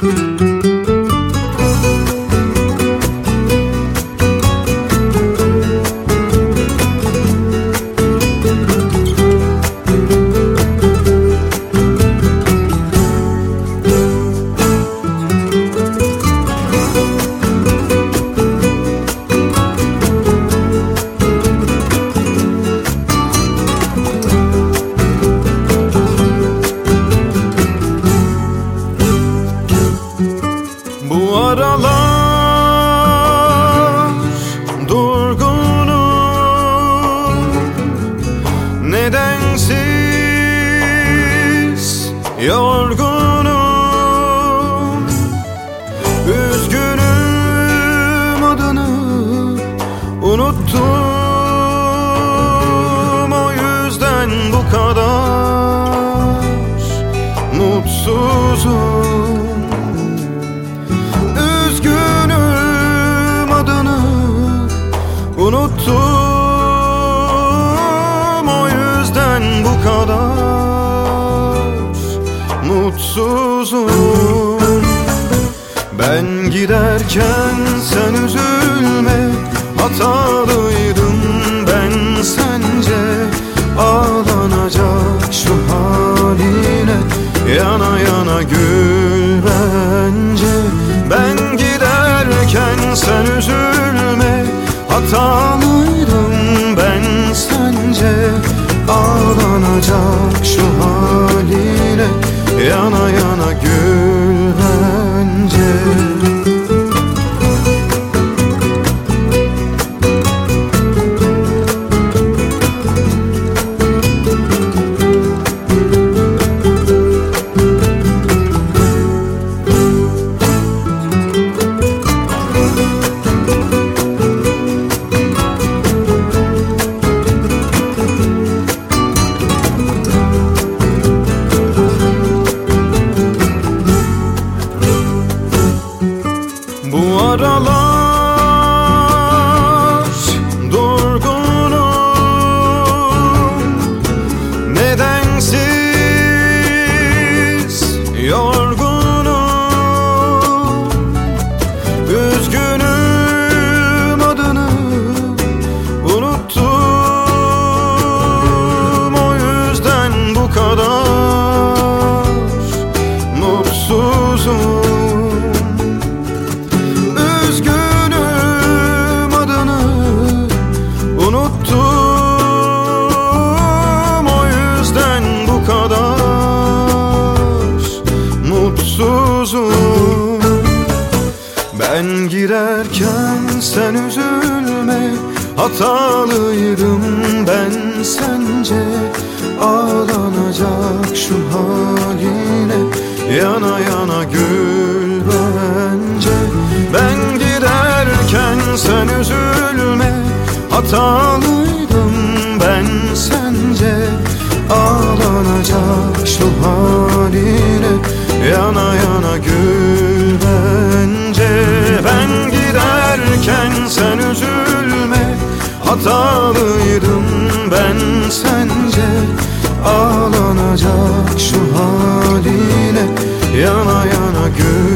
Bu aralar durgunum, nedensiz yorgunum. Üzgünüm, adını unuttum, o yüzden bu kadar mutsuzum. Unuttum, o yüzden bu kadar mutsuzum. Ben giderken sen üzülme, hatalıydım ben sence. Ağlanacak şu haline, yana yana gül bence. Ben giderken sen üzülme, hatalıydım ben sence. Ağlanacak şu haline, yana yana gül bence. Bu aralar durgunum, nedensiz yorgunum. Üzgünüm, adını unuttum, o yüzden bu kadar mutsuzum. Ben girerken sen üzülme, hatalıydım ben sence. Ağlanacak şu haline, yana yana gül bence. Ben giderken sen üzülme, hatalıydım ben sence. Ağlanacak şu haline, yana yana gül bence. Ben giderken sen üzülme, hatalıydım ben sence. Ağlanacak şu haline, yana yana gül